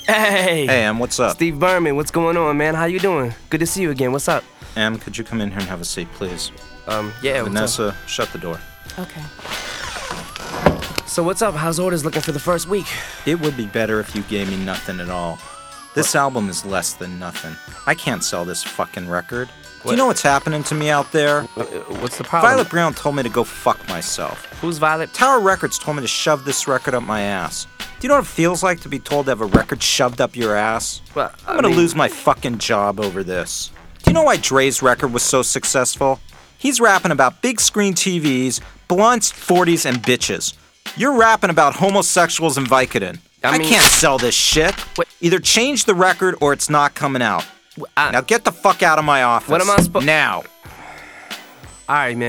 Hey! Hey, Em, what's up? Steve Berman, what's going on, man? How you doing? Good to see you again. What's up? Em, could you come in here and have a seat, please? Yeah, what's Vanessa, shut the door. Okay. up? So what's up? How's orders looking for the first week? It would be better if you gave me nothing at all. This album is less than nothing. I can't sell this fucking record. Do you know what's happening to me out there? What's the problem? Violet Brown told me to go fuck myself. Who's Violet? Tower Records told me to shove this record up my ass. Do you know what it feels like to be told to have a record shoved up your ass? Well, I'm gonna lose my fucking job over this. Do you know why Dre's record was so successful? He's rapping about big screen TVs, blunts, 40s, and bitches. You're rapping about homosexuals and Vicodin. I mean- can't sell this shit. Wait. Either change the record or it's not coming out. Now get the fuck out of my office. What am I Now. All right, man.